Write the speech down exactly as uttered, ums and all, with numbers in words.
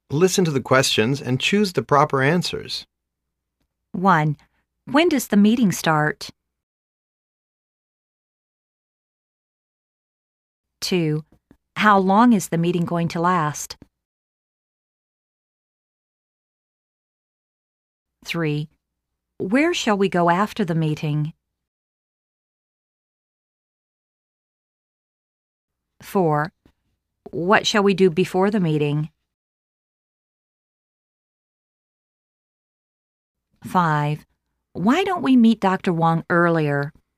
Listen to the questions and choose the proper answers. one. When does the meeting start? two. How long is the meeting going to last? three. Where shall we go after the meeting? four. What shall we do before the meeting? five. Why don't we meet Doctor Wong earlier?